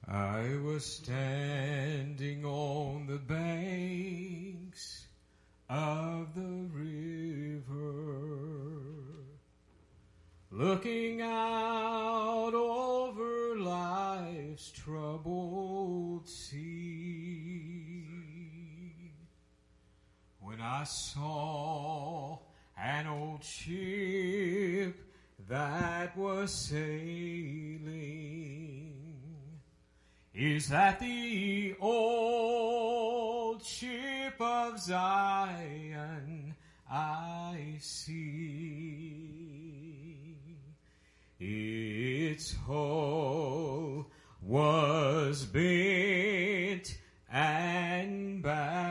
I was standing on the banks of the river, looking out over life's troubled sea, when I saw an old ship that was sailing. Is that the old ship of Zion I see? Its hull was bent and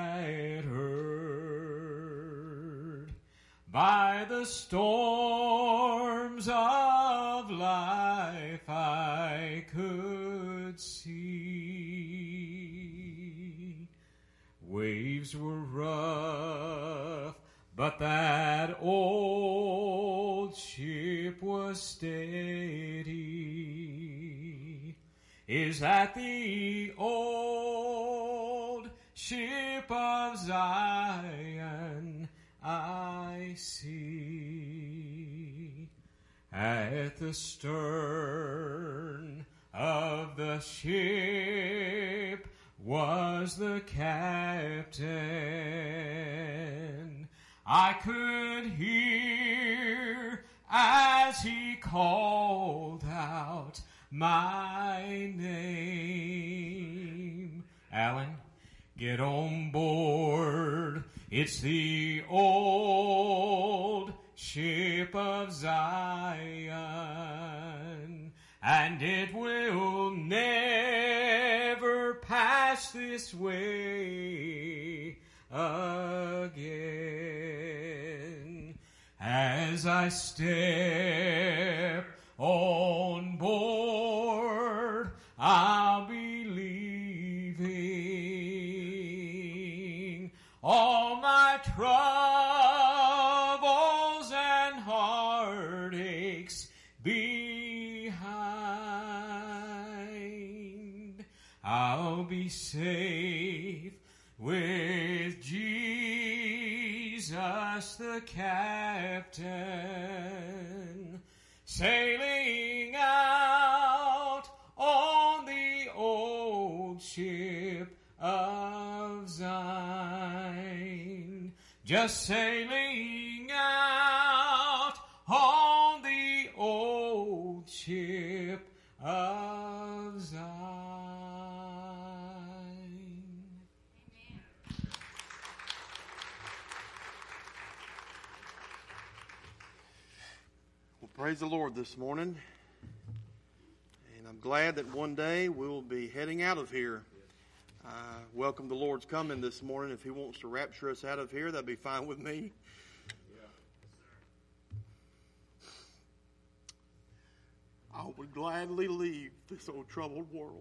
battered by the storms of life I could see. Waves were rough, but that old ship was steady. Is that the old ship of Zion I see? At the stern of the ship was the captain. I could hear as he called out my name. Alan, get on board. It's the old ship of Zion, and it will never pass this way again. As I step on board, I'll be leaving all my troubles and heartaches behind. I'll be safe with Jesus the captain, sailing out on the old ship of Zion, just sailing out on the old ship of Zion. Well, praise the Lord this morning. And I'm glad that one day we'll be heading out of here. Welcome the Lord's coming this morning. If He wants to rapture us out of here, that'd be fine with me. I would gladly leave this old troubled world.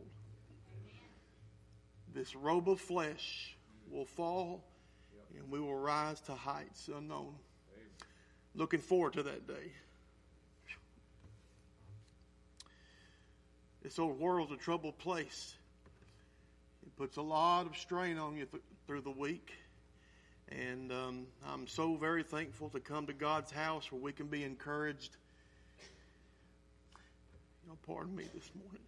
This robe of flesh will fall, and we will rise to heights unknown. Looking forward to that day. This old world's a troubled place. It puts a lot of strain on you through the week. And I'm so very thankful to come to God's house where we can be encouraged. Pardon me this morning.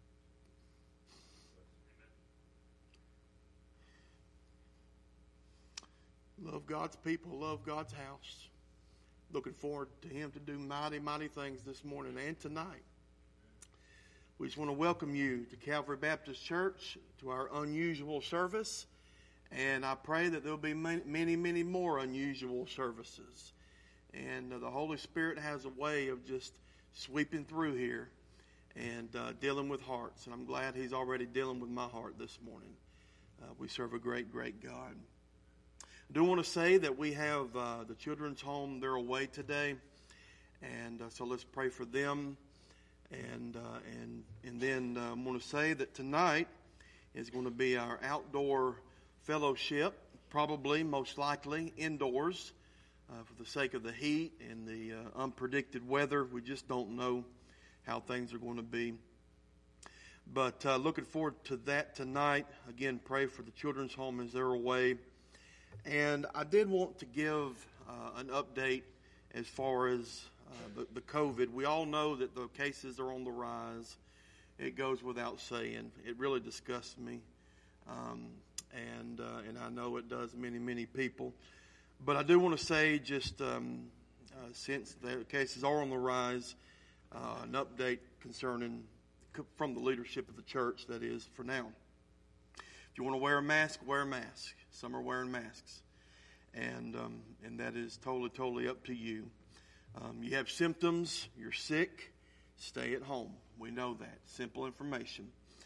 Love God's people, love God's house. Looking forward to Him to do mighty, mighty things this morning and tonight. We just want to welcome you to Calvary Baptist Church, to our unusual service. And I pray that there will be many, many more unusual services. And the Holy Spirit has a way of just sweeping through here and dealing with hearts. And I'm glad He's already dealing with my heart this morning. We serve a great, great God. I do want to say that we have the children's home. They're away today. And so let's pray for them. And then I want to say that tonight is going to be our outdoor fellowship, probably, most likely, indoors for the sake of the heat and the unpredicted weather. We just don't know how things are going to be. But looking forward to that tonight. Again, pray for the children's home as they're away. And I did want to give an update as far as the COVID. We all know that the cases are on the rise. It goes without saying. It really disgusts me. And I know it does many people. But I do want to say, just since the cases are on the rise, an update concerning from the leadership of the church, that is, for now. If you want to wear a mask, wear a mask. Some are wearing masks. And that is totally up to you. You have symptoms, you're sick, stay at home. We know that. Simple information.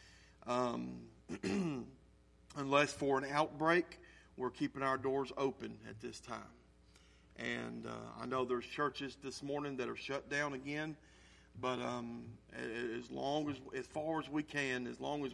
Unless for an outbreak, we're keeping our doors open at this time. And I know there's churches this morning that are shut down again. But as far as we can,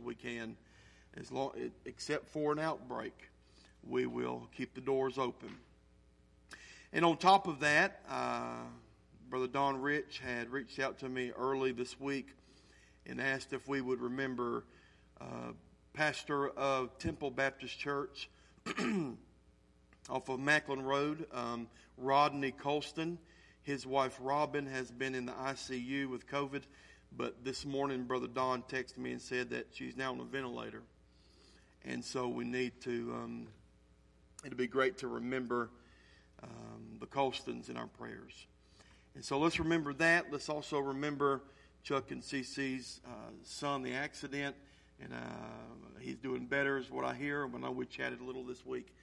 except for an outbreak, we will keep the doors open. And on top of that, Brother Don Rich had reached out to me early this week and asked if we would remember pastor of Temple Baptist Church off of Macklin Road, Rodney Colston. His wife, Robin, has been in the ICU with COVID, but this morning, Brother Don texted me and said that she's now on a ventilator. And so we need to, it'd be great to remember the Colstons in our prayers. And so let's remember that. Let's also remember Chuck and Cece's son, the accident, and he's doing better is what I hear. I know we chatted a little this week.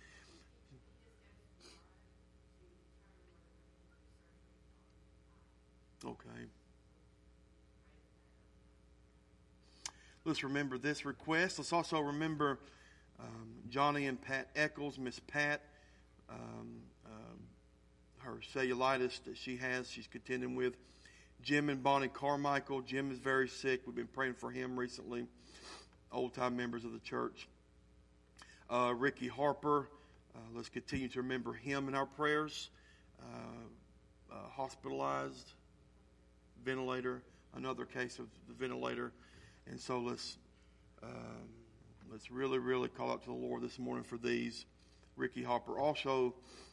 Okay. Let's remember this request. Let's also remember Johnny and Pat Eccles, Miss Pat, her cellulitis that she's contending with. Jim and Bonnie Carmichael. Jim is very sick. We've been praying for him recently. Old-time members of the church. Ricky Harper. Let's continue to remember him in our prayers. Hospitalized. Ventilator, another case of the ventilator, and so let's really call out to the Lord this morning for these. Ricky Hopper, also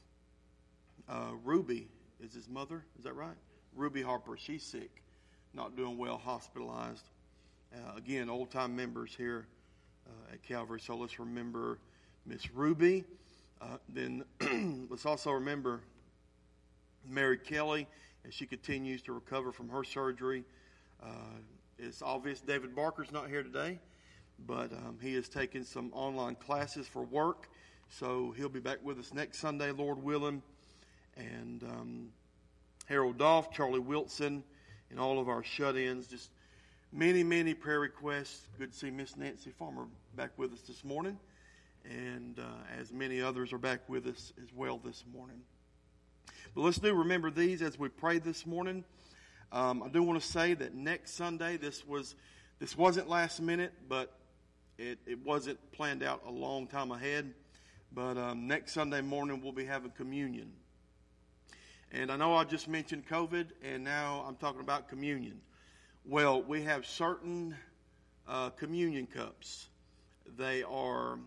Ruby is his mother. Is that right? Ruby Harper, she's sick, not doing well, hospitalized. Again, old time members here at Calvary. So let's remember Miss Ruby. Then let's also remember Mary Kelly, as she continues to recover from her surgery. It's obvious David Barker's not here today, but he is taking some online classes for work, so he'll be back with us next Sunday, Lord willing. And Harold Dolph, Charlie Wilson, and all of our shut-ins. Just many prayer requests. Good to see Miss Nancy Farmer back with us this morning, and as many others are back with us as well this morning. But let's remember these as we pray this morning. I do want to say that next Sunday, this wasn't last minute, but it wasn't planned out a long time ahead. But next Sunday morning, we'll be having communion. And I know I just mentioned COVID, and now I'm talking about communion. Well, we have certain communion cups. They are,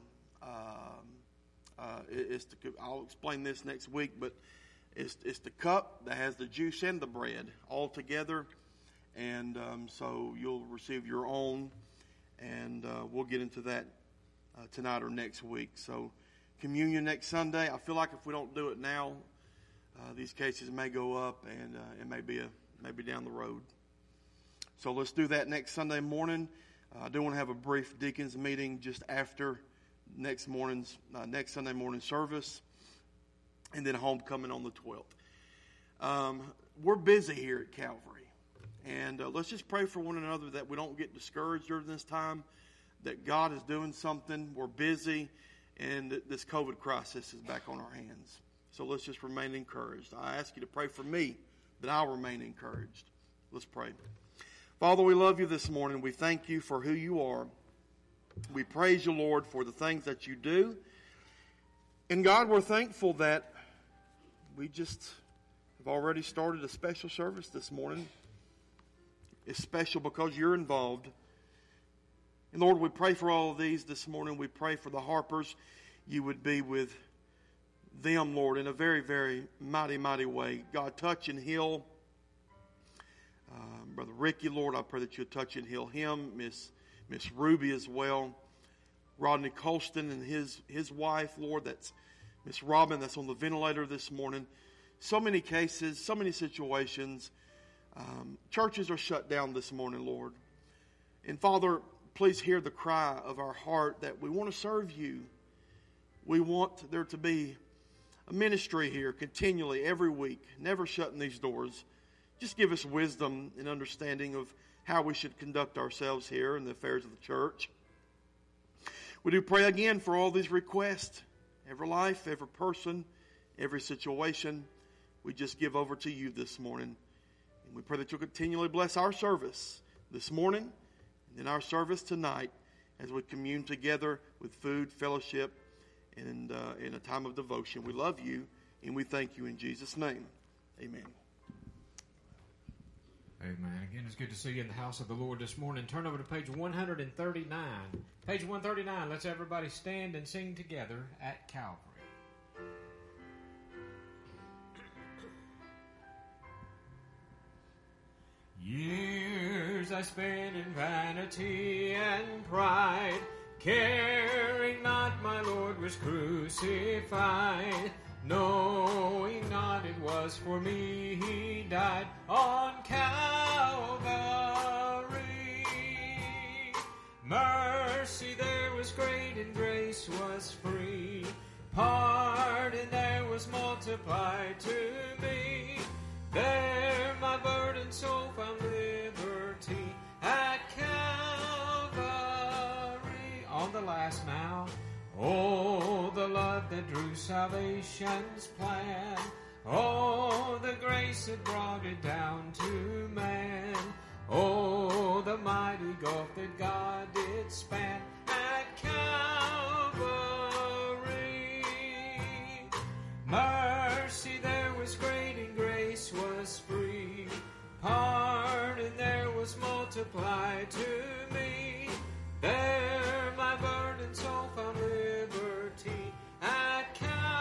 I'll explain this next week, but it's the cup that has the juice and the bread all together, and so you'll receive your own, and we'll get into that tonight or next week. So communion next Sunday. I feel like if we don't do it now, these cases may go up, and it may be down the road. So let's do that next Sunday morning. I do want to have a brief deacons meeting just after next Sunday morning service. And then homecoming on the 12th. We're busy here at Calvary. And let's just pray for one another that we don't get discouraged during this time, that God is doing something. We're busy, and this COVID crisis is back on our hands. So let's just remain encouraged. I ask you to pray for me that I'll remain encouraged. Let's pray. Father, we love you this morning. We thank you for who you are. We praise you, Lord, for the things that you do. And God, we're thankful that we just have already started a special service this morning. It's special because you're involved. And Lord, we pray for all of these this morning. We pray for the Harpers. You would be with them, Lord, in a very, very mighty, mighty way. God, touch and heal Brother Ricky, Lord. I pray that you'll touch and heal him. Miss Ruby as well. Rodney Colston and his wife, Lord. That's Miss Robin, that's on the ventilator this morning. So many cases, so many situations. Churches are shut down this morning, Lord. And Father, please hear the cry of our heart that we want to serve you. We want there to be a ministry here continually every week, never shutting these doors. Just give us wisdom and understanding of how we should conduct ourselves here in the affairs of the church. We do pray again for all these requests, every life, every person, every situation. We just give over to you this morning. And we pray that you'll continually bless our service this morning and in our service tonight as we commune together with food, fellowship, and in a time of devotion. We love you and we thank you in Jesus' name. Amen. Amen. Again, it's good to see you in the house of the Lord this morning. Turn over to page 139. Page 139. Let's everybody stand and sing together at Calvary. Years I spent in vanity and pride, caring not my Lord was crucified, knowing not it was for me he died on Calvary. Mercy there was great and grace was free, pardon there was multiplied to me. There my burdened soul found liberty at Calvary. On the last now. Oh, the love that drew salvation's plan. Oh, the grace that brought it down to man. Oh, the mighty gulf that God did span at Calvary. Mercy there was great and grace was free. Pardon there was multiplied to me. There my burdened soul found liberty at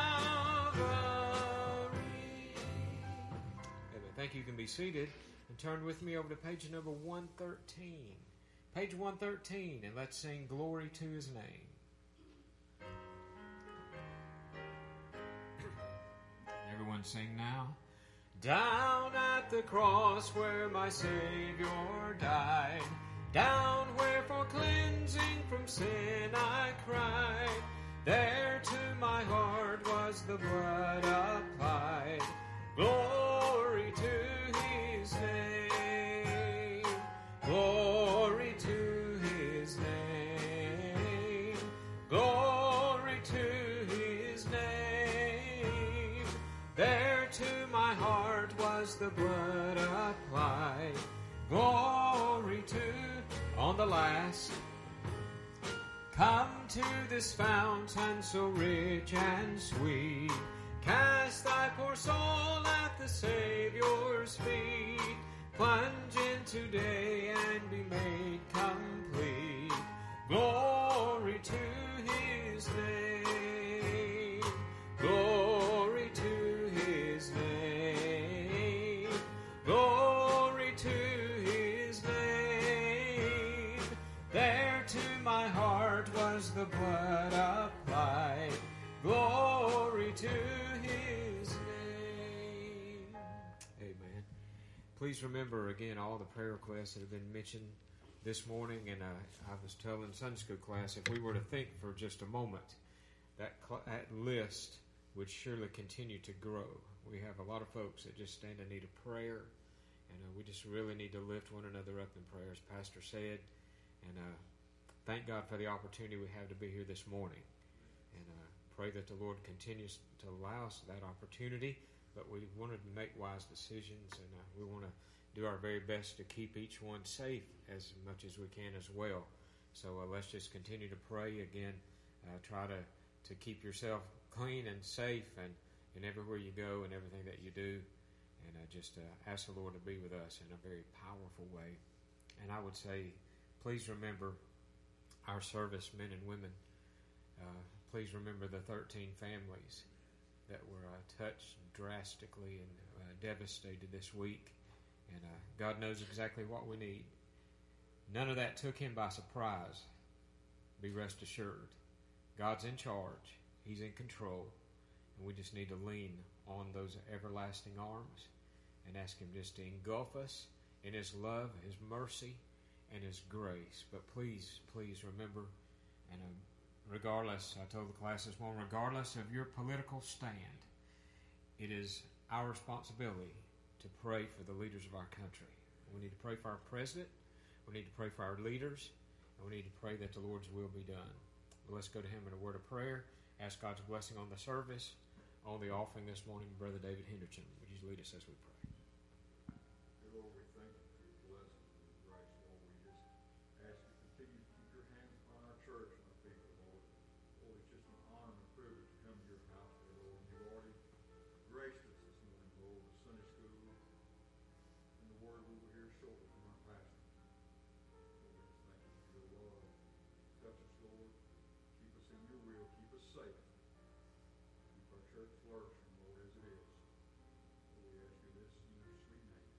Calvary. Amen. Thank you. You can be seated and turn with me over to page number 113. Page 113, and let's sing Glory to His Name. Everyone sing now. Down at the cross where my Savior died, down where for cleansing from sin I cried, there to my heart was the blood applied. Glory to His name, glory to His name, glory to His name. There to my heart was the blood applied. Glory to, on the last, come to this fountain so rich and sweet. Cast thy poor soul at the Savior's feet. Plunge in today and be made complete. Glory to His name. Glory to His name. Glory to His name. There to my heart was the blood applied. Glory to His name. Amen. Please remember again all the prayer requests that have been mentioned this morning. And I was telling Sunday school class, if we were to think for just a moment, that list would surely continue to grow. We have a lot of folks that just stand in need of prayer. And we just really need to lift one another up in prayer, as Pastor said. And thank God for the opportunity we have to be here this morning. And pray that the Lord continues to allow us that opportunity. But we wanted to make wise decisions, and we want to do our very best to keep each one safe as much as we can as well. So let's just continue to pray again. Try to keep yourself clean and safe and everywhere you go and everything that you do. And just ask the Lord to be with us in a very powerful way. And I would say, please remember our service men and women. Please remember the 13 families that were touched drastically and devastated this week. And God knows exactly what we need. None of that took him by surprise. Be rest assured. God's in charge. He's in control. And we just need to lean on those everlasting arms and ask him just to engulf us in his love, his mercy, and his grace. But please, please remember, and regardless, I told the class this morning, regardless of your political stand, it is our responsibility to pray for the leaders of our country. We need to pray for our president. We need to pray for our leaders. And we need to pray that the Lord's will be done. But let's go to him in a word of prayer. Ask God's blessing on the service, on the offering this morning. Brother David Henderson, would you lead us as we pray? Dear Lord, we thank you for your blessings and your grace, Lord. We just ask you to continue to keep your hands upon our church and our people, Lord. Lord, it's just an honor and a privilege to come to your house, dear Lord. You've already graced us this morning, Lord, with Sunday school and the word we will hear shortly from our pastor. Lord, we just thank you for your love. Touch us, Lord. Keep us in your will. Keep us safe. Keep our church flourishing, Lord, as it is. Lord, we ask you this in your sweet name.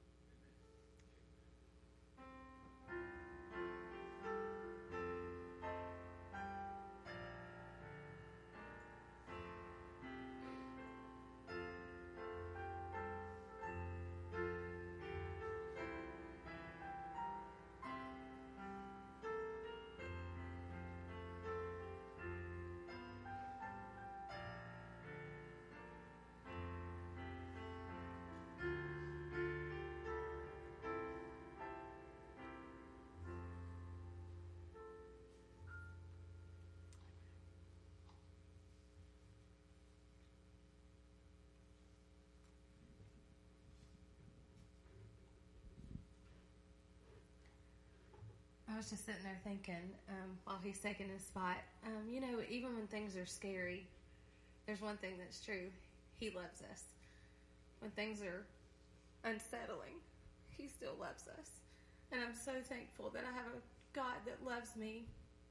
I was just sitting there thinking, while he's taking his spot, even when things are scary, there's one thing that's true. He loves us. When things are unsettling, he still loves us. And I'm so thankful that I have a God that loves me.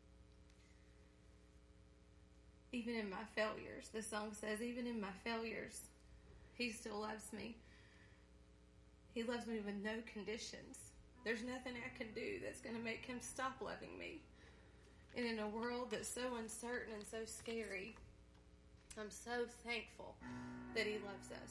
Even in my failures, the song says, even in my failures, he still loves me. He loves me with no conditions. There's nothing I can do that's going to make him stop loving me. And in a world that's so uncertain and so scary, I'm so thankful that he loves us.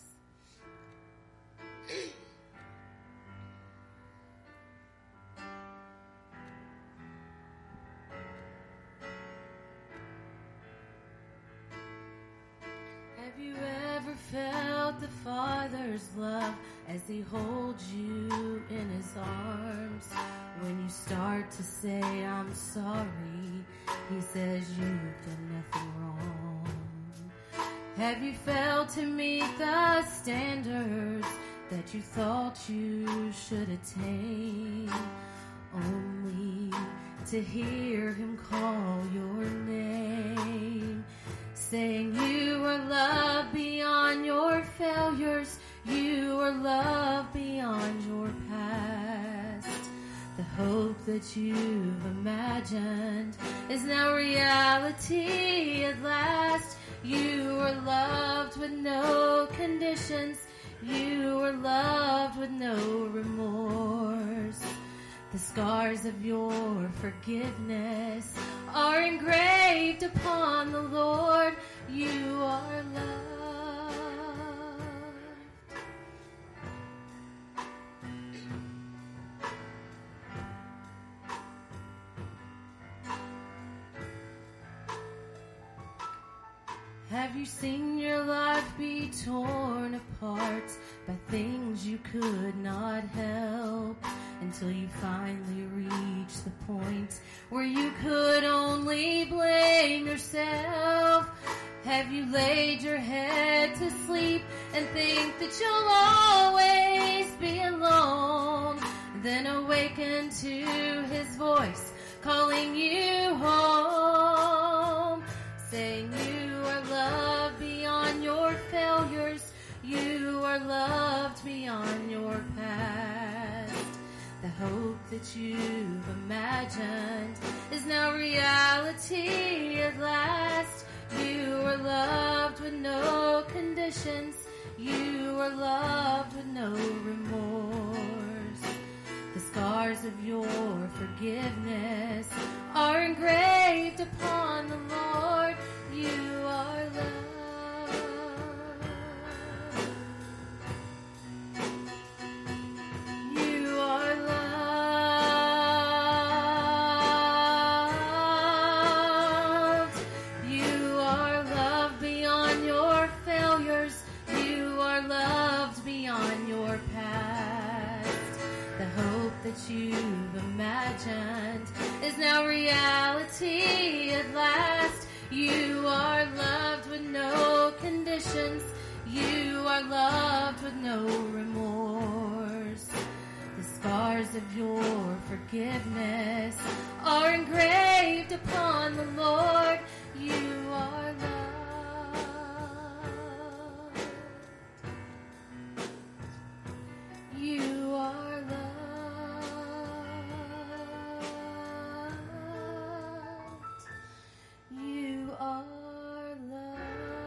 Have you ever felt the Father's love as he holds you in his arms? When you start to say, I'm sorry, he says you've done nothing wrong. Have you failed to meet the standards that you thought you should attain, only to hear him call your name, saying you are loved beyond your failures, you are loved beyond your past. The hope that you've imagined is now reality at last. You are loved with no conditions, you are loved with no remorse. The scars of your forgiveness are engraved upon the Lord. You are loved. Have you seen your life be torn apart by things you could not help, until you finally reach the point where you could only blame yourself? Have you laid your head to sleep and think that you'll always be alone, then awaken to his voice calling you home, saying you are loved beyond your failures, you are loved beyond your past. The hope that you've imagined is now reality at last. You are loved with no conditions. You are loved with no remorse. The scars of your forgiveness are engraved upon the Lord. You are loved. You are loved. You are loved beyond your failures. You are loved beyond your past. The hope that you've imagined is now reality at last. You are loved with no conditions. You are loved with no remorse. The scars of your forgiveness are engraved upon the Lord. You are loved. You are loved. You are loved.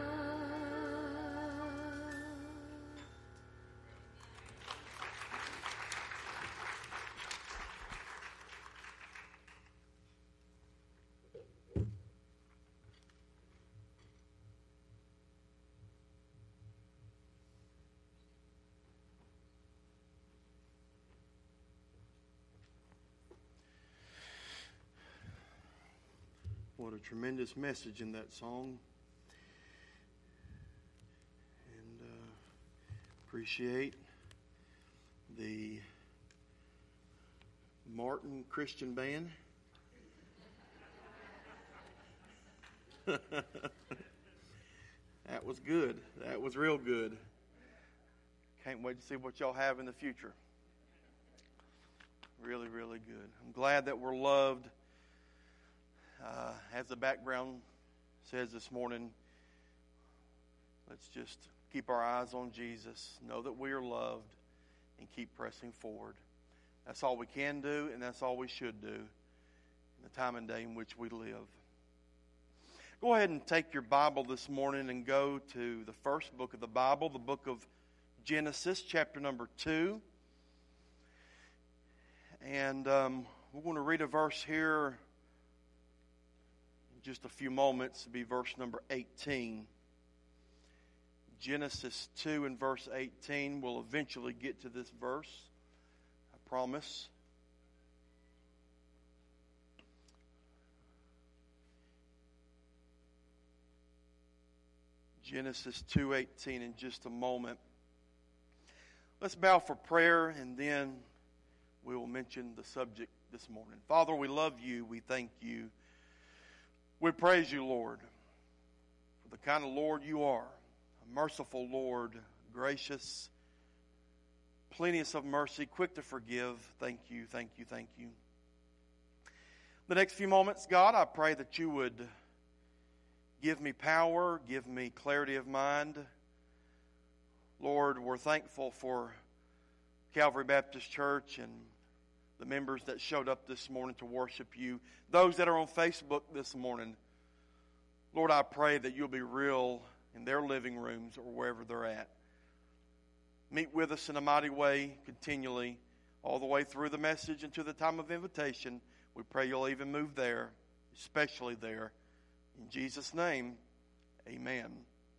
What a tremendous message in that song. And appreciate the Martin Christian Band. That was good. That was real good. Can't wait to see what y'all have in the future. Really, really good. I'm glad that we're loved. As the background says this morning, let's just keep our eyes on Jesus, know that we are loved, and keep pressing forward. That's all we can do, and that's all we should do in the time and day in which we live. Go ahead and take your Bible this morning and go to the first book of the Bible, the book of Genesis, chapter number 2. And we're going to read a verse here just a few moments. To be verse number 18. Genesis 2 and verse 18. We'll eventually get to this verse, I promise. Genesis 2:18 in just a moment. Let's bow for prayer, and then we will mention the subject this morning. Father, we love you. We thank you. We praise you, Lord, for the kind of Lord you are. A merciful Lord, gracious, plenteous of mercy, quick to forgive. Thank you, thank you, thank you. The next few moments, God, I pray that you would give me power, give me clarity of mind. Lord, we're thankful for Calvary Baptist Church and the members that showed up this morning to worship you. Those that are on Facebook this morning, Lord, I pray that you'll be real in their living rooms or wherever they're at. Meet with us in a mighty way continually, all the way through the message and to the time of invitation. We pray you'll even move there, especially there. In Jesus' name, amen.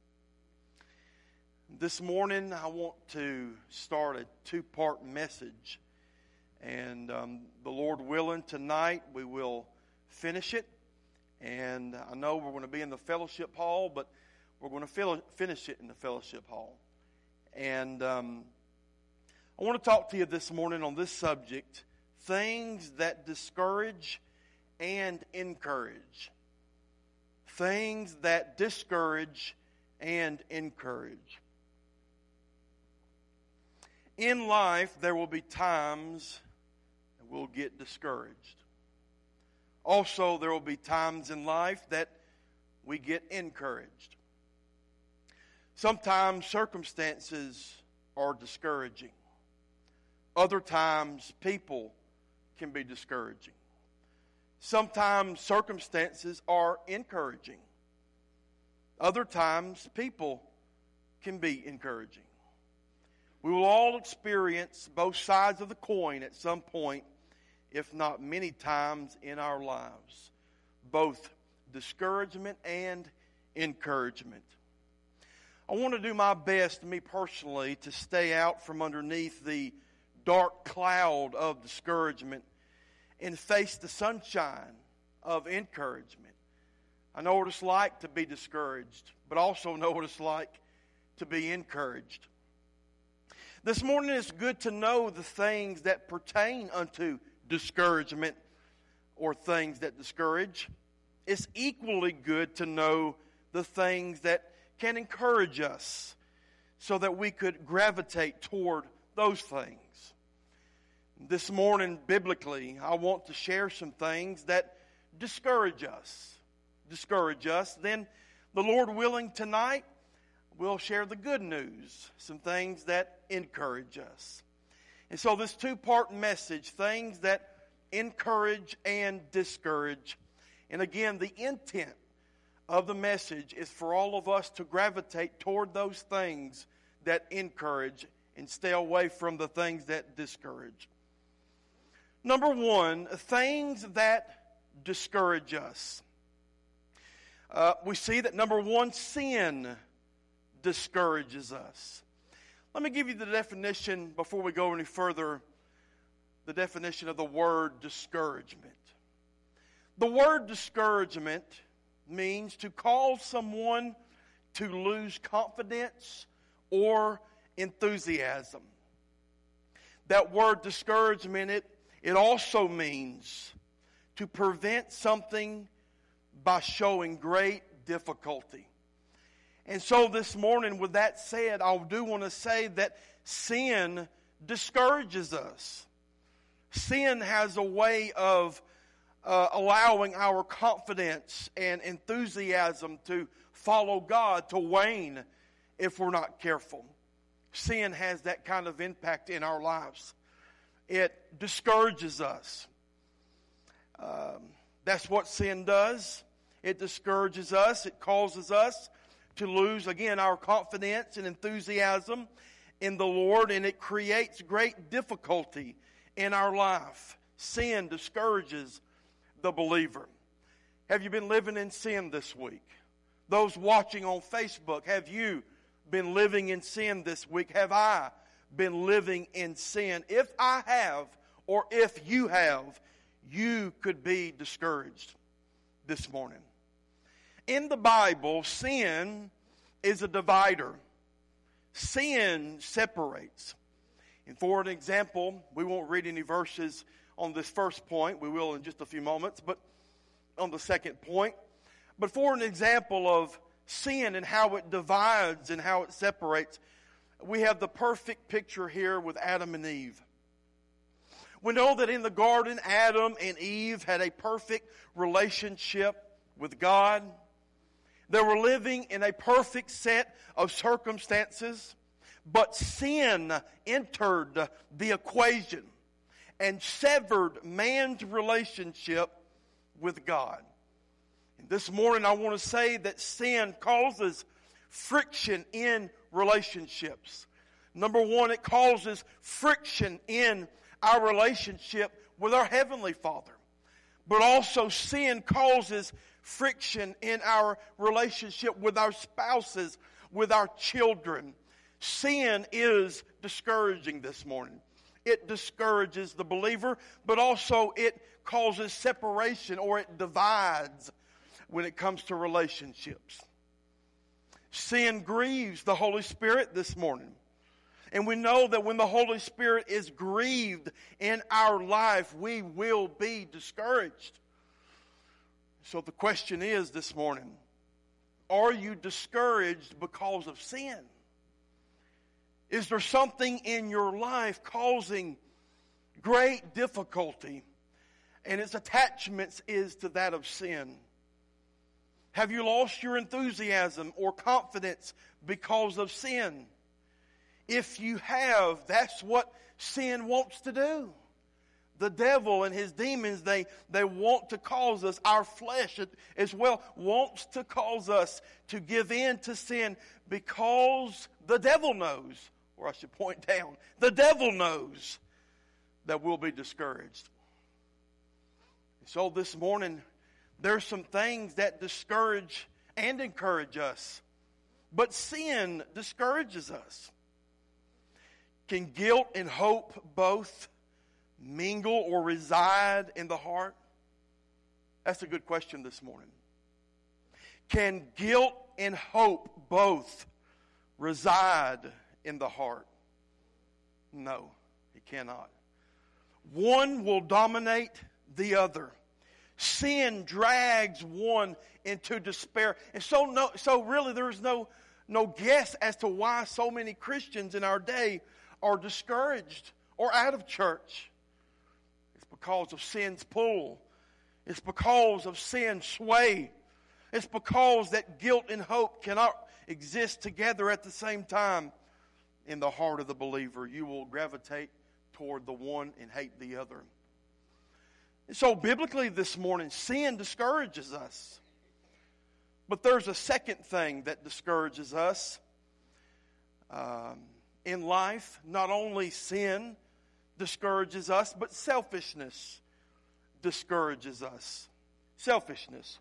This morning, I want to start a two-part message. And the Lord willing, tonight we will finish it. And I know we're going to be in the fellowship hall, but we're going to finish it in the fellowship hall. And I want to talk to you this morning on this subject, things that discourage and encourage. Things that discourage and encourage. In life, there will be times that we'll get discouraged. Also, there will be times in life that we get encouraged. Sometimes circumstances are discouraging. Other times, people can be discouraging. Sometimes circumstances are encouraging. Other times, people can be encouraging. We will all experience both sides of the coin at some point, if not many times in our lives. Both discouragement and encouragement. I want to do my best, me personally, to stay out from underneath the dark cloud of discouragement and face the sunshine of encouragement. I know what it's like to be discouraged, but also know what it's like to be encouraged. This morning it's good to know the things that pertain unto discouragement or things that discourage. It's equally good to know the things that can encourage us so that we could gravitate toward those things. This morning, biblically, I want to share some things that discourage us. Then, the Lord willing, tonight, we'll share the good news, some things that encourage us. And so this two-part message, things that encourage and discourage. And again, the intent of the message is for all of us to gravitate toward those things that encourage and stay away from the things that discourage. Number one, things that discourage us. We see that number one, sin discourages us. Let me give you the definition before we go any further, the definition of the word discouragement. The word discouragement means to cause someone to lose confidence or enthusiasm. That word discouragement, it also means to prevent something by showing great difficulty. And so this morning, with that said, I do want to say that sin discourages us. Sin has a way of allowing our confidence and enthusiasm to follow God to wane if we're not careful. Sin has that kind of impact in our lives. It discourages us. That's what sin does. It discourages us. It causes us to lose, again, our confidence and enthusiasm in the Lord, and it creates great difficulty in our life. Sin discourages the believer. Have you been living in sin this week? Those watching on Facebook, have you been living in sin this week? Have I been living in sin? If I have, or if you have, you could be discouraged this morning. In the Bible, sin is a divider. Sin separates. And for an example, we won't read any verses on this first point. We will in just a few moments, but on the second point. But for an example of sin and how it divides and how it separates, we have the perfect picture here with Adam and Eve. We know that in the garden, Adam and Eve had a perfect relationship with God. They were living in a perfect set of circumstances, but sin entered the equation and severed man's relationship with God. And this morning I want to say that sin causes friction in relationships. Number one, it causes friction in our relationship with our Heavenly Father. But also sin causes friction in our relationship with our spouses, with our children. Sin is discouraging this morning. It discourages the believer, but also it causes separation, or it divides when it comes to relationships. Sin grieves the Holy Spirit this morning. And we know that when the Holy Spirit is grieved in our life, we will be discouraged. So the question is this morning, are you discouraged because of sin? Is there something in your life causing great difficulty, and its attachments is to that of sin? Have you lost your enthusiasm or confidence because of sin? If you have, that's what sin wants to do. the devil and his demons, they want to cause us, our flesh as well, wants to cause us to give in to sin because the devil knows, or I should point down, the devil knows that we'll be discouraged. So this morning, there's some things that discourage and encourage us. But sin discourages us. Can guilt and hope both mingle or reside in the heart? That's a good question this morning. Can guilt and hope both reside in the heart? No, it cannot. One will dominate the other. Sin drags one into despair. And so really there's no guess as to why so many Christians in our day are discouraged or out of church. It's because of sin's pull. It's because of sin's sway. It's because that guilt and hope cannot exist together at the same time in the heart of the believer. You will gravitate toward the one and hate the other. And so biblically this morning, sin discourages us. But there's a second thing that discourages us in life. Not only sin discourages us, but selfishness discourages us. Selfishness.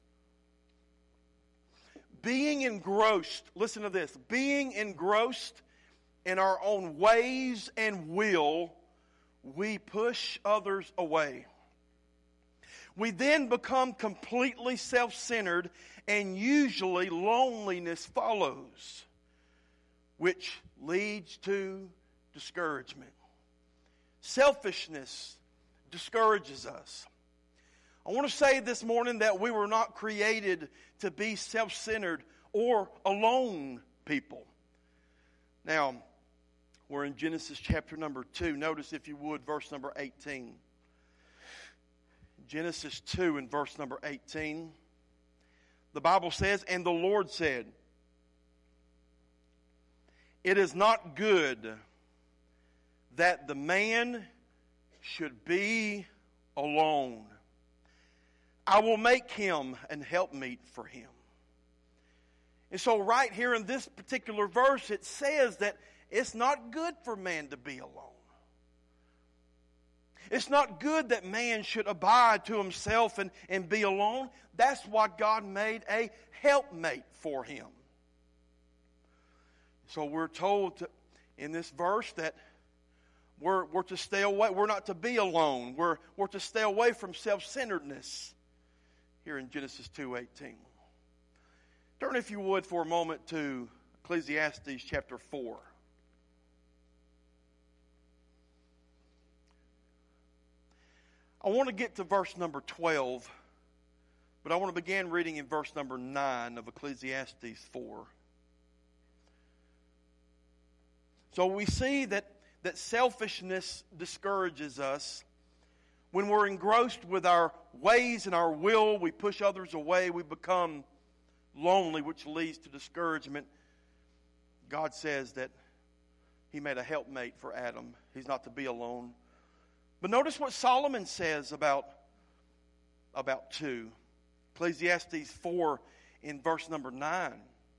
Being engrossed, listen to this, being engrossed in our own ways and will, we push others away. We then become completely self-centered, and usually loneliness follows, which leads to discouragement. Selfishness discourages us. I want to say this morning that we were not created to be self-centered or alone people. Now, we're in Genesis chapter number 2. Notice, if you would, verse number 18. Genesis 2 and verse number 18. The Bible says, "And the Lord said, it is not good that the man should be alone. I will make him an helpmeet for him." And so right here in this particular verse, it says that it's not good for man to be alone. It's not good that man should abide to himself and be alone. That's why God made a helpmate for him. So we're told in this verse that we're to stay away. We're not to be alone. We're to stay away from self-centeredness here in Genesis 2:18. Turn, if you would, for a moment to Ecclesiastes chapter 4. I want to get to verse number 12, but I want to begin reading in verse number 9 of Ecclesiastes 4. So we see that selfishness discourages us. When we're engrossed with our ways and our will, we push others away. We become lonely, which leads to discouragement. God says that He made a helpmate for Adam. He's not to be alone. But notice what Solomon says about two. Ecclesiastes 4 in verse number 9.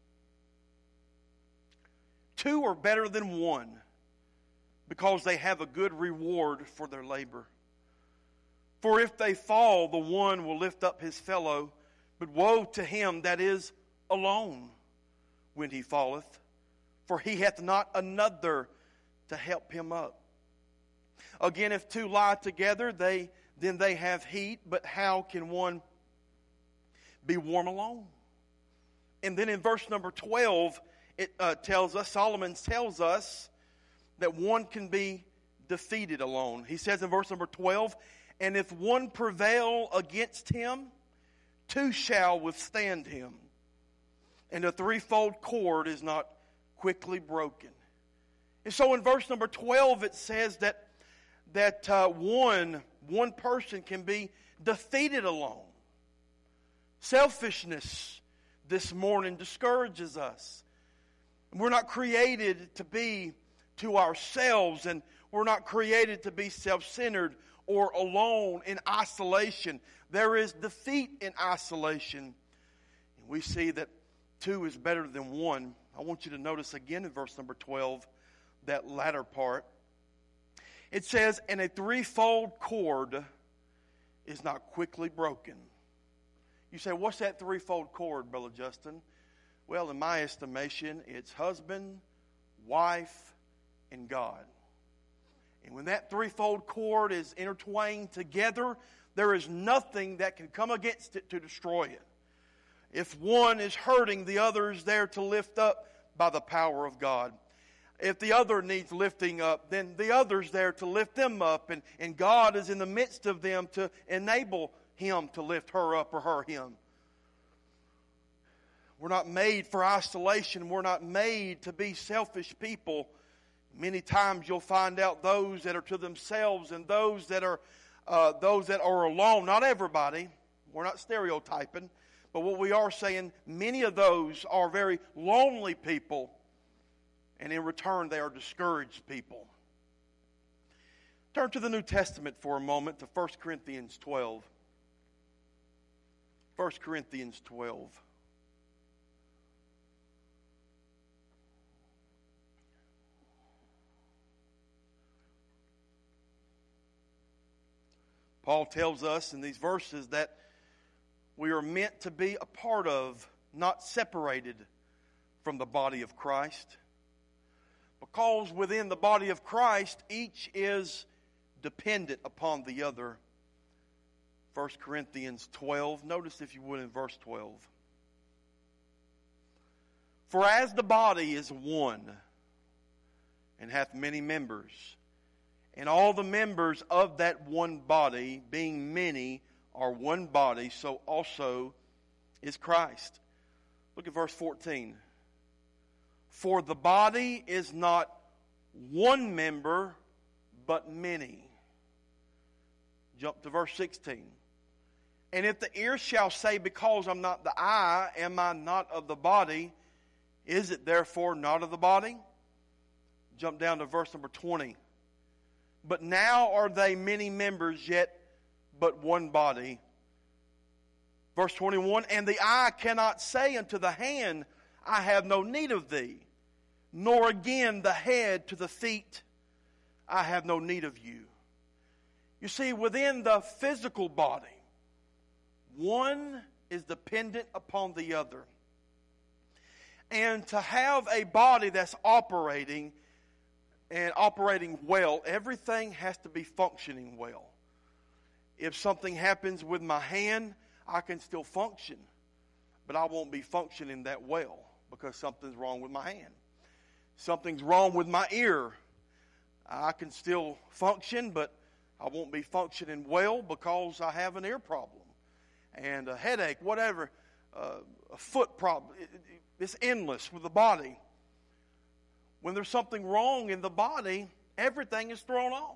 Two are better than one, because they have a good reward for their labor. For if they fall, the one will lift up his fellow, but woe to him that is alone when he falleth, for he hath not another to help him up. Again, if two lie together, then they have heat, but how can one be warm alone? And then in verse number 12, it tells us, Solomon tells us, that one can be defeated alone. He says in verse number 12, "And if one prevail against him, two shall withstand him. And a threefold cord is not quickly broken." And so in verse number 12, it says that one person can be defeated alone. Selfishness this morning discourages us. We're not created to be to ourselves, and we're not created to be self-centered or alone in isolation. There is defeat in isolation. And we see that two is better than one. I want you to notice again in verse number 12, that latter part. It says, and a threefold cord is not quickly broken. You say, what's that threefold cord, Brother Justin? Well, in my estimation, it's husband, wife, and God. And when that threefold cord is intertwined together, there is nothing that can come against it to destroy it. If one is hurting, the other is there to lift up by the power of God. If the other needs lifting up, then the other's there to lift them up. And God is in the midst of them to enable him to lift her up or her him. We're not made for isolation. We're not made to be selfish people. Many times you'll find out those that are to themselves and those that are alone. Not everybody. We're not stereotyping. But what we are saying, many of those are very lonely people. And in return, they are discouraged people. Turn to the New Testament for a moment to 1 Corinthians 12. 1 Corinthians 12. Paul tells us in these verses that we are meant to be a part of, not separated from the body of Christ. Because within the body of Christ, each is dependent upon the other. 1 Corinthians 12, notice if you would in verse 12. For as the body is one, and hath many members, and all the members of that one body, being many, are one body, so also is Christ. Look at verse 14. For the body is not one member, but many. Jump to verse 16. And if the ear shall say, because I'm not the eye, am I not of the body? Is it therefore not of the body? Jump down to verse number 20. But now are they many members, yet but one body. Verse 21, and the eye cannot say unto the hand, I have no need of thee. Nor again the head to the feet, I have no need of you. You see, within the physical body, one is dependent upon the other. And to have a body that's operating and operating well, everything has to be functioning well. If something happens with my hand, I can still function, but I won't be functioning that well because something's wrong with my hand. Something's wrong with my ear. I can still function, but I won't be functioning well because I have an ear problem and a headache, whatever, a foot problem. It's endless with the body. When there's something wrong in the body, everything is thrown off.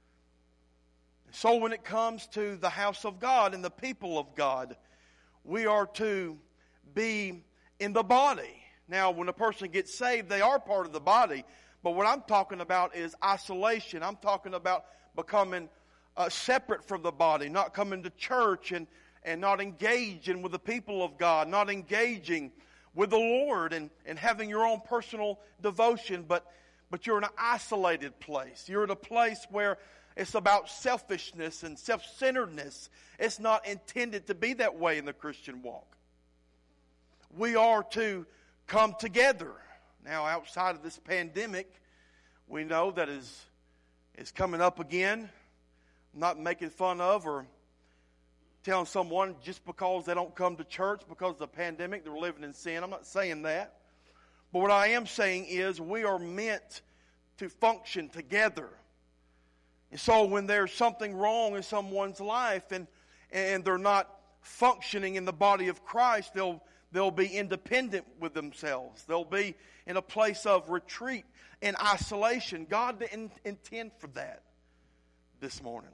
So when it comes to the house of God and the people of God, we are to be in the body. Now, when a person gets saved, they are part of the body. But what I'm talking about is isolation. I'm talking about becoming separate from the body, not coming to church and not engaging with the people of God, not engaging with the Lord and having your own personal devotion, but you're in an isolated place. You're in a place where it's about selfishness and self-centeredness. It's not intended to be that way in the Christian walk. We are to come together. Now, outside of this pandemic, we know that is coming up again. I'm not making fun of or telling someone just because they don't come to church because of the pandemic, they're living in sin. I'm not saying that. But what I am saying is we are meant to function together. And so when there's something wrong in someone's life and they're not functioning in the body of Christ, they'll be independent with themselves. They'll be in a place of retreat and isolation. God didn't intend for that this morning.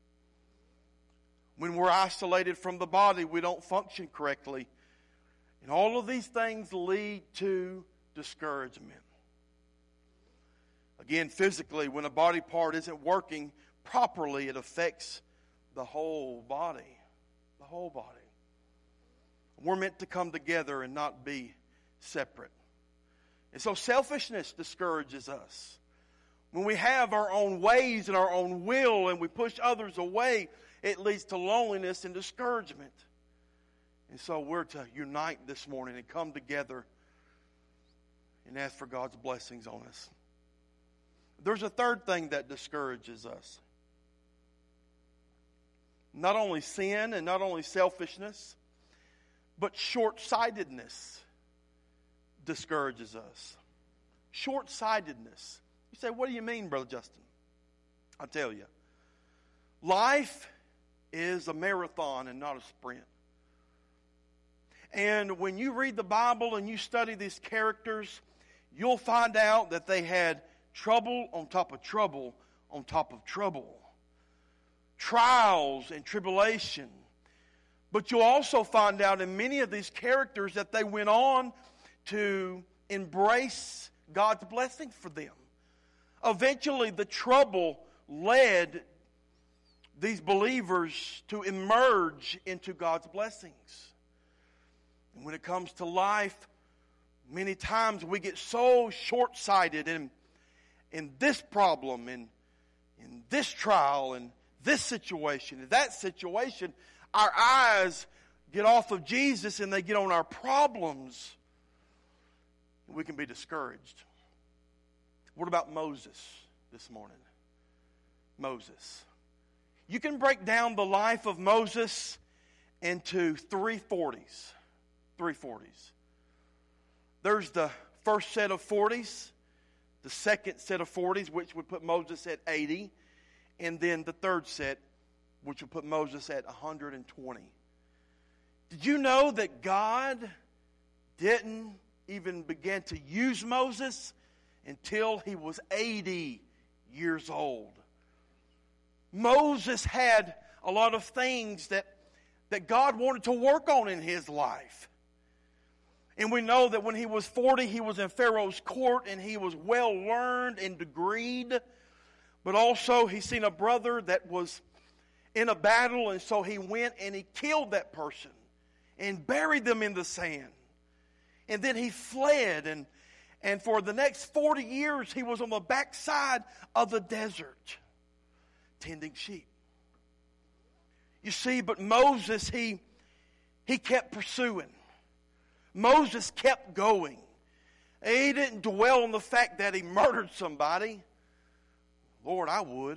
When we're isolated from the body, we don't function correctly. And all of these things lead to discouragement. Again, physically, when a body part isn't working properly, it affects the whole body. The whole body. We're meant to come together and not be separate. And so selfishness discourages us. When we have our own ways and our own will and we push others away, it leads to loneliness and discouragement. And so we're to unite this morning and come together and ask for God's blessings on us. There's a third thing that discourages us. Not only sin and not only selfishness, but short-sightedness discourages us. Short-sightedness. You say, what do you mean, Brother Justin? I'll tell you. Life is a marathon and not a sprint. And when you read the Bible and you study these characters, you'll find out that they had trouble on top of trouble on top of trouble. Trials and tribulation. But you'll also find out in many of these characters that they went on to embrace God's blessing for them. Eventually, the trouble led these believers to emerge into God's blessings. And when it comes to life, many times we get so short-sighted in this problem, in this trial, in this situation, in that situation, our eyes get off of Jesus and they get on our problems. And we can be discouraged. What about Moses this morning? Moses. You can break down the life of Moses into three 40s. Three 40s. There's the first set of 40s, the second set of 40s, which would put Moses at 80, and then the third set, which would put Moses at 120. Did you know that God didn't even begin to use Moses until he was 80 years old? Moses had a lot of things that God wanted to work on in his life. And we know that when he was 40, he was in Pharaoh's court and he was well learned and degreed. But also he seen a brother that was in a battle, and so he went and he killed that person and buried them in the sand. And then he fled, and for the next 40 years he was on the backside of the desert tending sheep. You see, but Moses, he kept pursuing. Moses kept going. He didn't dwell on the fact that he murdered somebody. Lord, I would.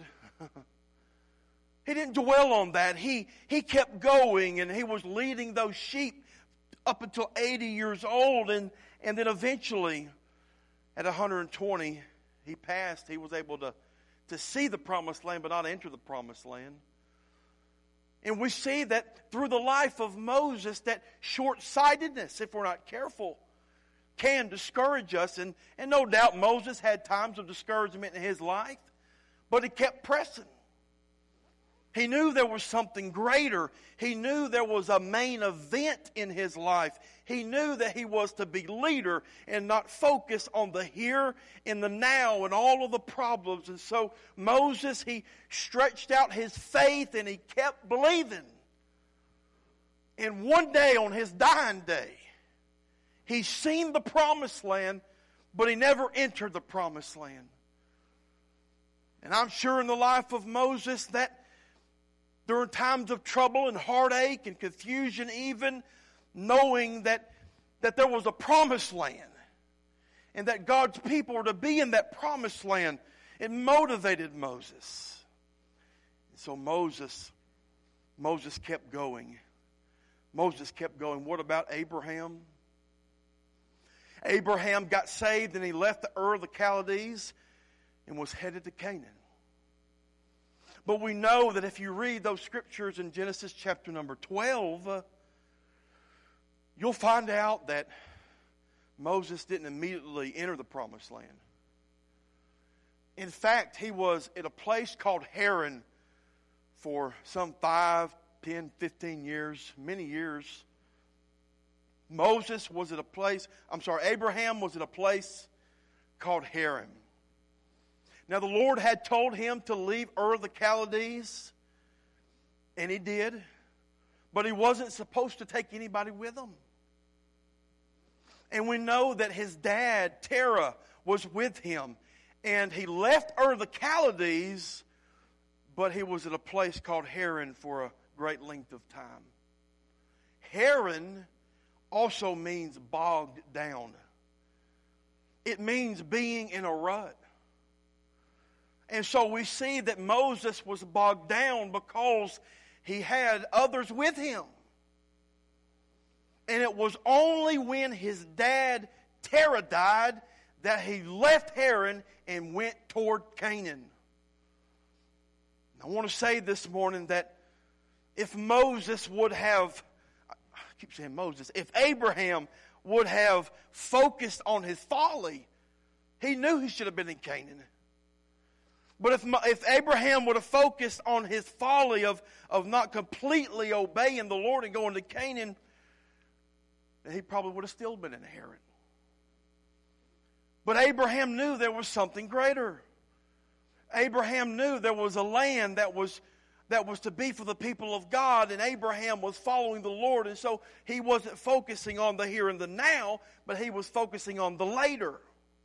He didn't dwell on that. He kept going, and he was leading those sheep up until 80 years old, and then eventually at 120 he passed. He was able to see the promised land but not enter the promised land. And we see that through the life of Moses, that short-sightedness, if we're not careful, can discourage us. And no doubt Moses had times of discouragement in his life, but he kept pressing. He knew there was something greater. He knew there was a main event in his life. He knew that he was to be leader and not focus on the here and the now and all of the problems. And so Moses, he stretched out his faith and he kept believing. And one day, on his dying day, he seen the promised land, but he never entered the promised land. And I'm sure in the life of Moses that during times of trouble and heartache and confusion, even knowing that there was a promised land and that God's people were to be in that promised land, it motivated Moses. And so Moses kept going. Moses kept going. What about Abraham? Abraham got saved and he left the Ur of the Chaldees and was headed to Canaan. But we know that if you read those scriptures in Genesis chapter number 12, you'll find out that Moses didn't immediately enter the promised land. In fact, he was at a place called Haran for some 5, 10, 15 years, many years. Abraham was at a place called Haran. Now the Lord had told him to leave Ur of the Chaldees, and he did, but he wasn't supposed to take anybody with him. And we know that his dad, Terah, was with him, and he left Ur of the Chaldees, but he was at a place called Haran for a great length of time. Haran also means bogged down. It means being in a rut. And so we see that Moses was bogged down because he had others with him. And it was only when his dad, Terah, died that he left Haran and went toward Canaan. I want to say this morning that if Moses would have, I keep saying Moses, if Abraham would have focused on his folly, he knew he should have been in Canaan. But if Abraham would have focused on his folly of not completely obeying the Lord and going to Canaan, he probably would have still been in Haran. But Abraham knew there was something greater. Abraham knew there was a land that was to be for the people of God, and Abraham was following the Lord, and so he wasn't focusing on the here and the now, but he was focusing on the later.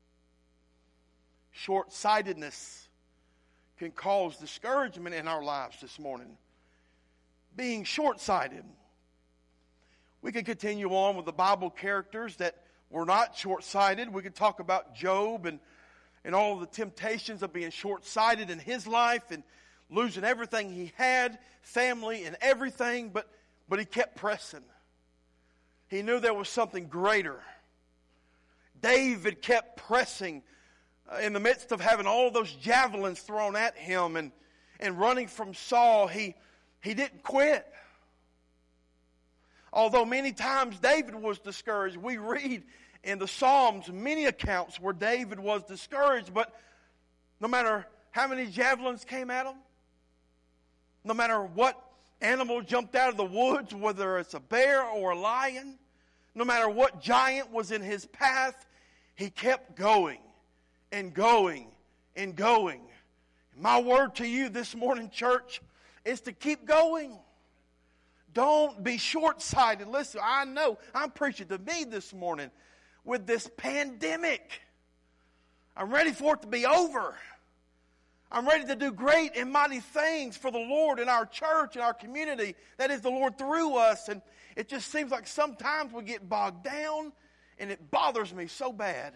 Short-sightedness can cause discouragement in our lives this morning. Being short-sighted. We can continue on with the Bible characters that were not short-sighted. We could talk about Job and all of the temptations of being short-sighted in his life and losing everything he had, family and everything, but he kept pressing. He knew there was something greater. David kept pressing in the midst of having all those javelins thrown at him and running from Saul. He didn't quit. Although many times David was discouraged, we read in the Psalms many accounts where David was discouraged, but no matter how many javelins came at him, no matter what animal jumped out of the woods, whether it's a bear or a lion, no matter what giant was in his path, he kept going and going and going. My word to you this morning, church, is to keep going. Don't be short-sighted. Listen, I know I'm preaching to me this morning with this pandemic. I'm ready for it to be over. I'm ready to do great and mighty things for the Lord in our church and our community. That is the Lord through us. And it just seems like sometimes we get bogged down, and it bothers me so bad.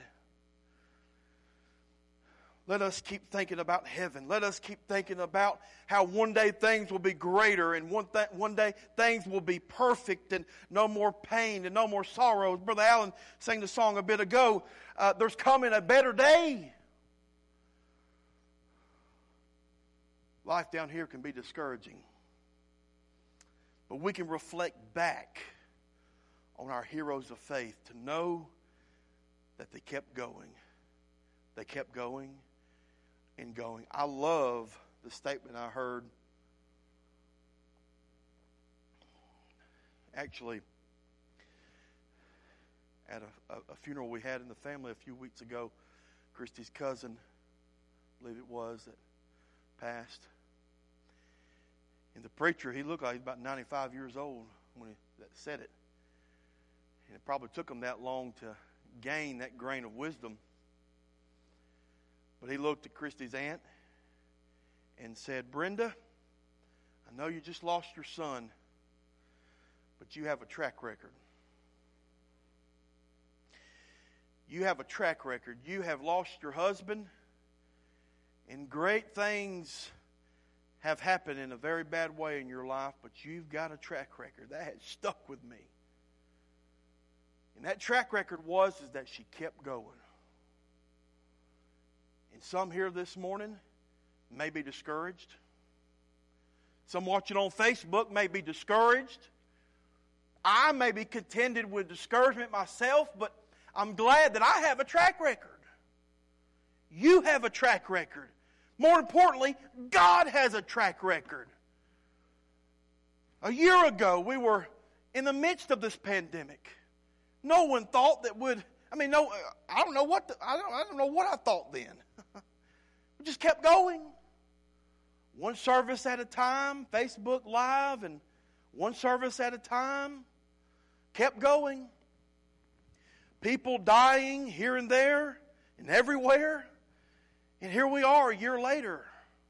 Let us keep thinking about heaven. Let us keep thinking about how one day things will be greater and one day things will be perfect and no more pain and no more sorrows. Brother Allen sang the song a bit ago. There's coming a better day. Life down here can be discouraging. But we can reflect back on our heroes of faith to know that they kept going. They kept going and going. I love the statement I heard actually at a funeral we had in the family a few weeks ago. Christy's cousin, I believe it was, that passed. And the preacher, he looked like he was about 95 years old when he said it. And it probably took him that long to gain that grain of wisdom. But he looked at Christy's aunt and said, "Brenda, I know you just lost your son, but you have a track record. You have a track record. You have lost your husband, and great things have happened in a very bad way in your life, but you've got a track record." That had stuck with me. And that track record is that she kept going. And some here this morning may be discouraged. Some watching on Facebook may be discouraged. I may be contended with discouragement myself, but I'm glad that I have a track record. You have a track record. More importantly, God has a track record. A year ago, we were in the midst of this pandemic. No one thought that I don't know what I thought then. We just kept going. One service at a time, Facebook Live, and one service at a time. Kept going. People dying here and there and everywhere. And here we are a year later.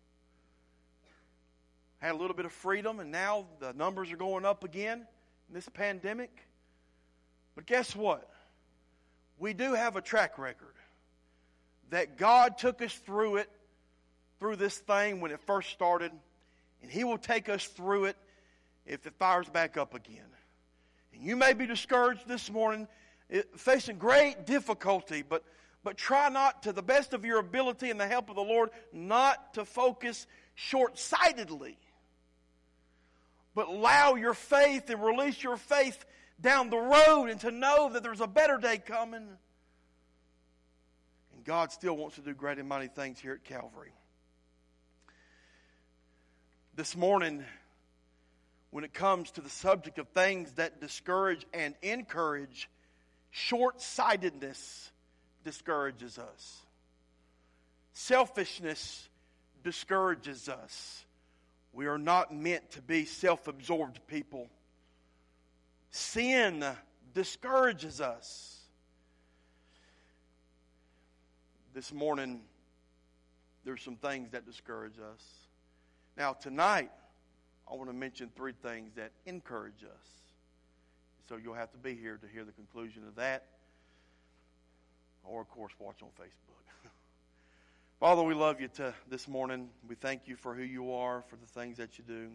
Had a little bit of freedom, and now the numbers are going up again in this pandemic. But guess what? We do have a track record that God took us through it, through this thing when it first started, and He will take us through it if it fires back up again. And you may be discouraged this morning, facing great difficulty, but try not, to the best of your ability and the help of the Lord, not to focus short-sightedly, but allow your faith and release your faith down the road and to know that there's a better day coming. And God still wants to do great and mighty things here at Calvary. This morning, when it comes to the subject of things that discourage and encourage, short-sightedness discourages us. Selfishness discourages us. We are not meant to be self-absorbed people. Sin discourages us. This morning, there's some things that discourage us. Now, tonight, I want to mention 3 things that encourage us. So you'll have to be here to hear the conclusion of that. Or, of course, watch on Facebook. Father, we love you this morning. We thank you for who you are, for the things that you do.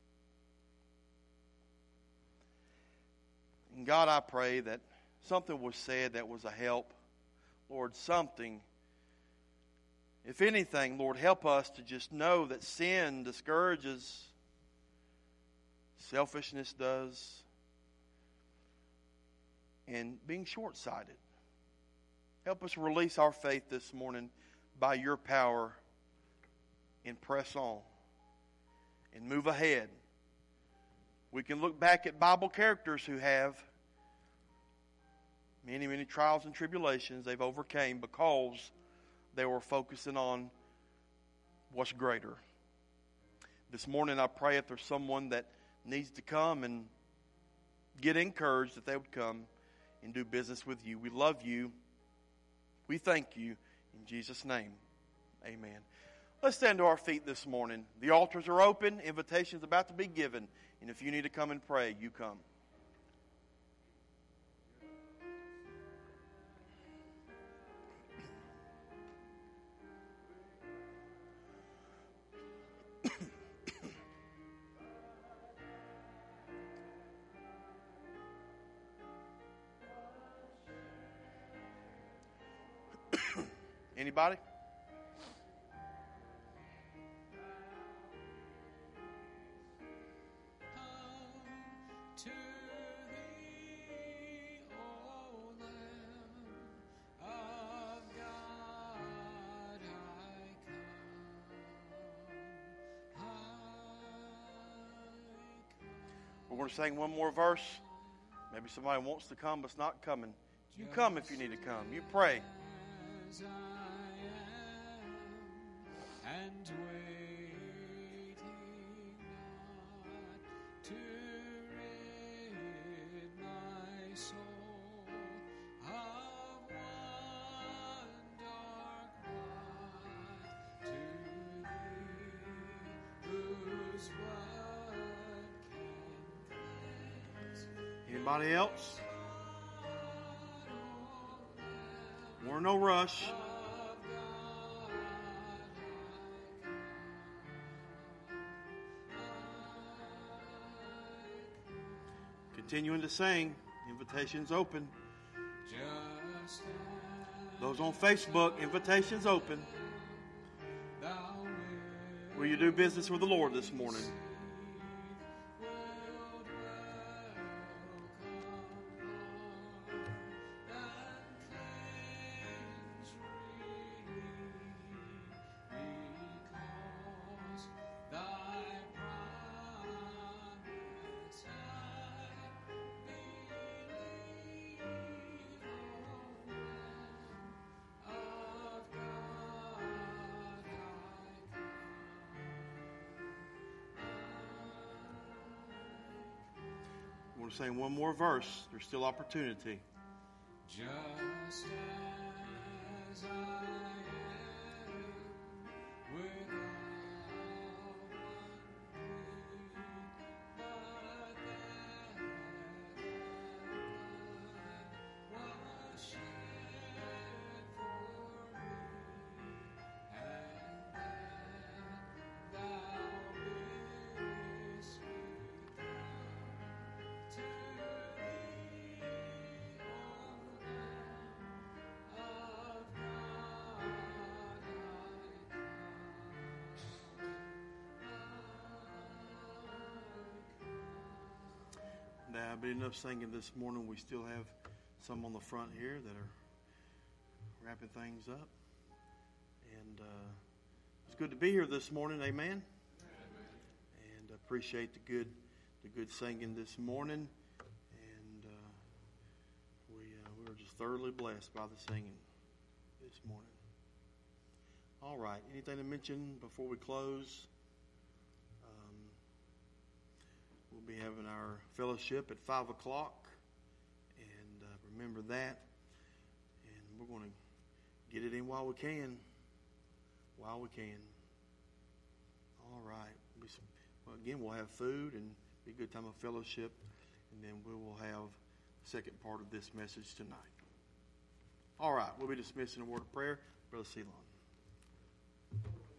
And God, I pray that something was said that was a help. Lord, something. If anything, Lord, help us to just know that sin discourages. Selfishness does. And being short-sighted. Help us release our faith this morning by your power and press on and move ahead. We can look back at Bible characters who have many, many trials and tribulations they've overcame because they were focusing on what's greater. This morning I pray if there's someone that needs to come and get encouraged, that they would come and do business with you. We love you. We thank you. In Jesus' name, amen. Let's stand to our feet this morning. The altars are open. Invitation's about to be given. And if you need to come and pray, you come. Anybody? To thee, O Lamb of God, I come. We're going to sing one more verse. Maybe somebody wants to come but's not coming. You come if you need to come. You pray. As I am, and waiting not to rid my soul of one dark rod, to thee whose blood can cleanse. Anybody else? We're no rush. Continuing to sing. Invitations open. Those on Facebook, invitations open. Will you do business with the Lord this morning? want to sing one more verse. There's still opportunity. Just as I am, without one plea, but that was shed for me, and that thou bidst me to thee, O Lamb of God, Now, but enough singing this morning. We still have some on the front here that are wrapping things up. And it's good to be here this morning. Amen. And I appreciate the good singing this morning. And we were just thoroughly blessed by the singing this morning. All right. Anything to mention before we close? We'll be having our fellowship at 5 o'clock. And remember that. And we're going to get it in while we can. While we can. All right. Well, again, we'll have food and be a good time of fellowship. And then we will have the second part of this message tonight. All right. We'll be dismissing a word of prayer. Brother Ceylon.